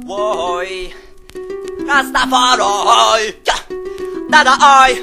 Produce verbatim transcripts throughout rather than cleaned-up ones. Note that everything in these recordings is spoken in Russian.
Ой, Растафарой, да-да, ой.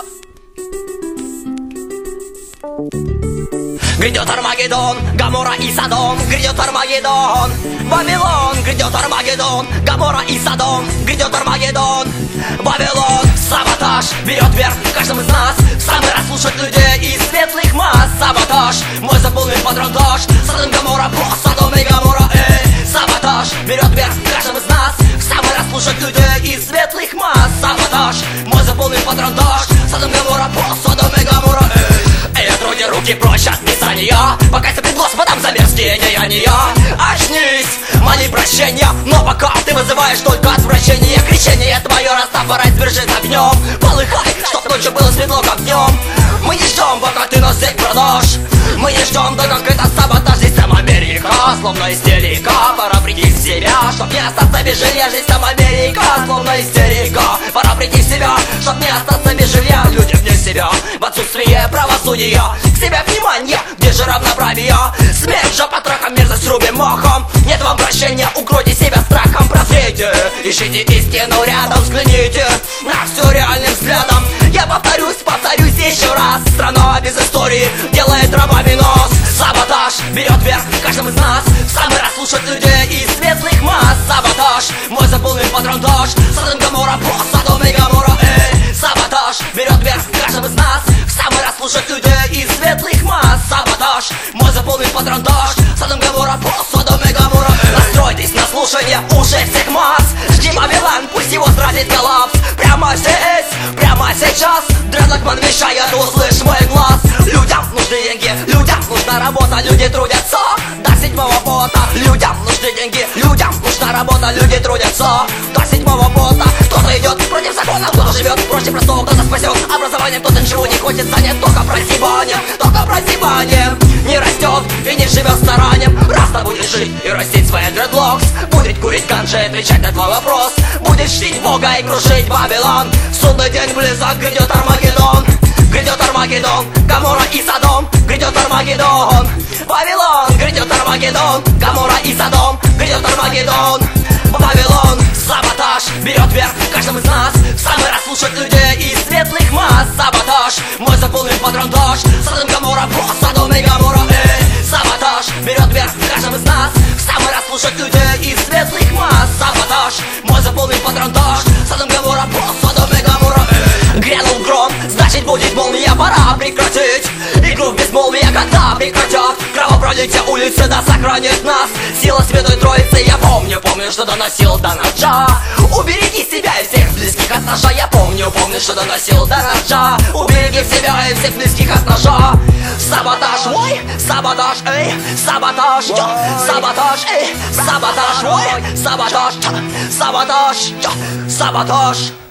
Грядет Армагеддон, Гоморра и Содом. Грядет Армагеддон, Вавилон. Грядет Армагеддон, Гоморра и Содом. Грядет Армагеддон, Вавилон. Саботаж берет вверх в каждом из нас. В самый раз слушать людей из светлых масс. Саботаж, мой заполнен патронтаж. Содом, Гоморра, про Содом и Гоморра, эй. Саботаж берет вверх в каждом из нас. В самый раз слушать людей из светлых масс. Саботаж, мой заполнен патронтаж. Содом, Гоморра, про Содом и Гоморра, эй. Эй, отруди руки прочь от писания. Покайся пред Господом за мерзкие деяния. Очнись, моли прощения, но пока ты вызываешь только отвращение. Крещение твое, Растафарай, свержит огнем. Полыхай, чтоб ночью было светло, как днем. Мы не ждем, пока ты нас всех продашь. Мы не ждем, так как это саботаж. Здесь там Америка, словно истерика. Пора прийти в себя, чтоб не остаться без жилья. Здесь там Америка, словно истерика. Пора прийти в себя, чтоб не остаться без жилья. Люди вне себя, в отсутствие правосудия. К себе внимание, где же равноправие? Смерть же по трахам, мерзость рубим махом. Нет вам прощения, укройте себя страхом. Прозрейте, ищите истину рядом, взгляните на все реальным взглядом. Я повторюсь, повторюсь еще раз. Страна без истории делает рабами нос. Саботаж берет вверх в каждом из нас. В самый раз слушать людей из светлых масс. Саботаж, мой заполнен патронтаж. Содом, Гоморра, про Содом и Гоморра, эй. Саботаж берет вверх в каждом из нас. В самый раз слушать людей из светлых масс. Саботаж, мой заполнен патронтаж. Содом, Гоморра, про Содом и Гоморра, эй. Настройтесь на слушание уже всех масс. Жди Вавилон, пусть его сразит коллапс. Прямо здесь, прямо сейчас. Дредлокман вещает, услышь мой глаз. Людям нужны деньги, людям нужна работа. Люди трудятся до седьмого пота. Людям нужны деньги, людям нужна работа. Люди трудятся до седьмого пота. Кто-то идет против закона, кто-то живет проще простого, кто-то спасет образованием, кто-то ничего не хочет занять. Только прозябанием, только прозябанием. Не растет и не живет старанием. Раста будет жить и растить свои дредлокс. Будет курить ганджи и отвечать на твой вопрос. Будет чтить Бога и крушить Вавилон. Судный день близок, грядет Армагеддон. Грядет Армагеддон, Гоморра и Содом. Грядет Армагеддон, Вавилон. Грядет Армагеддон, Гоморра и Содом. Грядет Армагеддон, Вавилон. Саботаж берет вверх в каждом из нас. В самый раз слушать людей из светлых масс. Саботаж, мой заполнен патронтаж. Содом, Гоморра, про Содом и Гоморра, эй. Саботаж берет вверх в каждом из нас. В самый раз слушать людей из светлых масс. Саботаж, мой заполнен патронтаж. Содом, Гоморра, про Содом и Гоморра, эй. Грянул гром, значит будет молния. Пора прекратить игру в безмолвие, когда прекратят кровопролитие улицы, да сохранит нас сила Святой Троицы. Я помню, помню, что доносил до ножа. Убереги себя и всех близких от ножа. Я помню, помню, что доносил до ножа. Убереги себя и всех близких от ножа. Саботаж, ой, саботаж, эй, саботаж, саботаж, эй, саботаж, ой, саботаж, саботаж, саботаж.